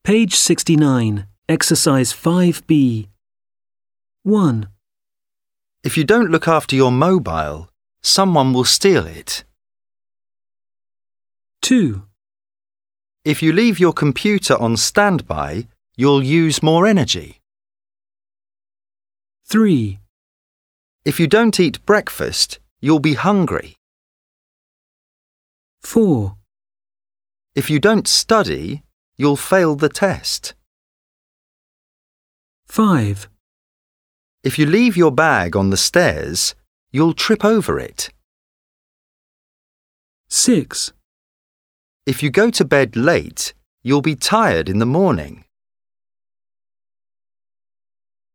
Page 69, Exercise 5B. 1, If you don't look after your mobile, someone will steal it. 2, If you leave your computer on standby, you'll use more energy. 3, If you don't eat breakfast, you'll be hungry. 4, If you don't study, you'll fail the test. 5, If you leave your bag on the stairs, you'll trip over it. 6, If you go to bed late, you'll be tired in the morning.